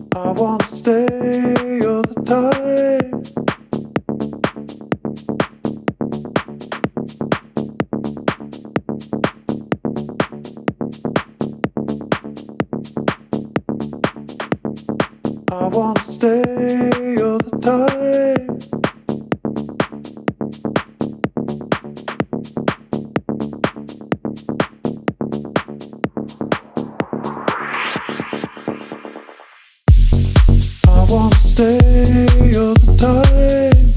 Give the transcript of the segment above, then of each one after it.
I wanna stay all the time. I wanna stay all the time. I wanna stay all the time.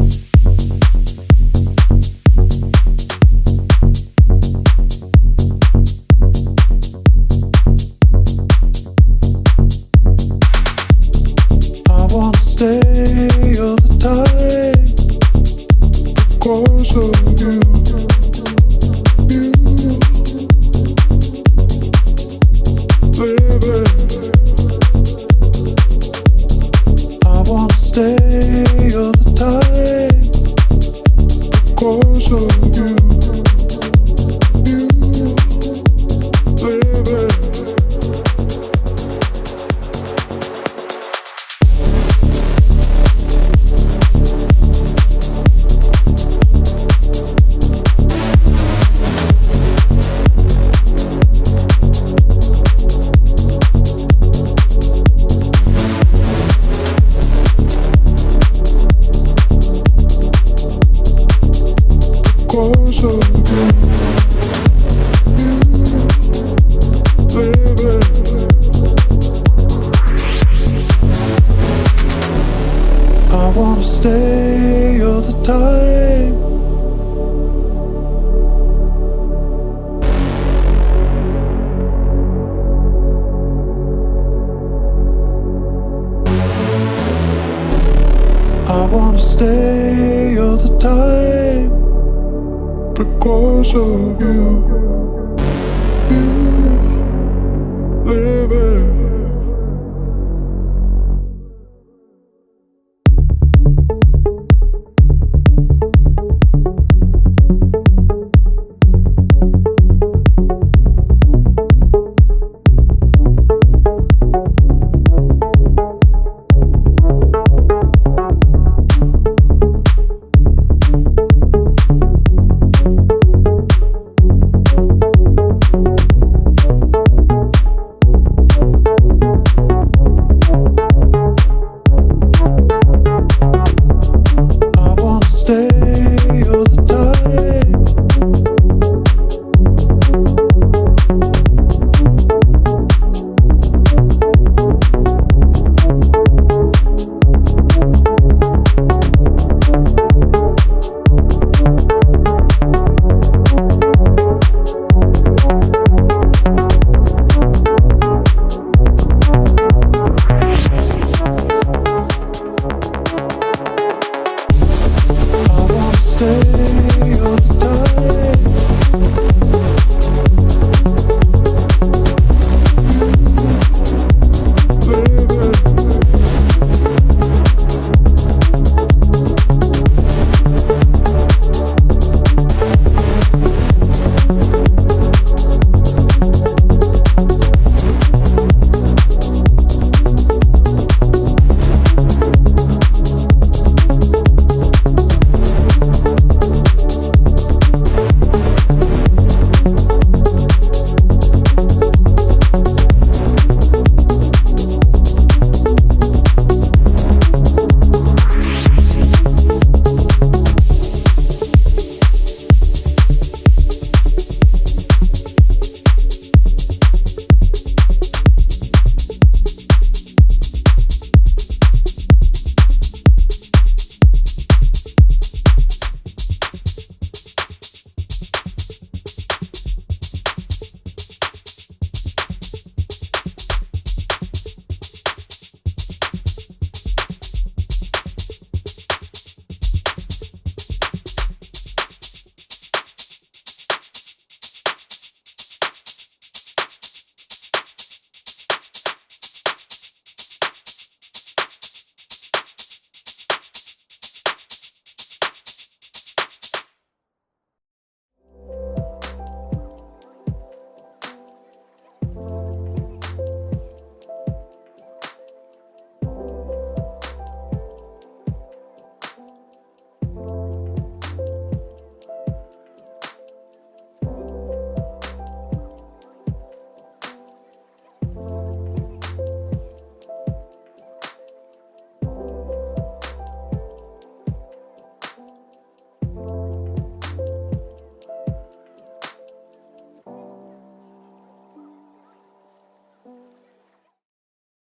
I wanna stay all the time because of you, baby. I wanna stay all the time because of you, baby. Because of you, baby. I wanna stay all the time. I wanna stay all the time because of you.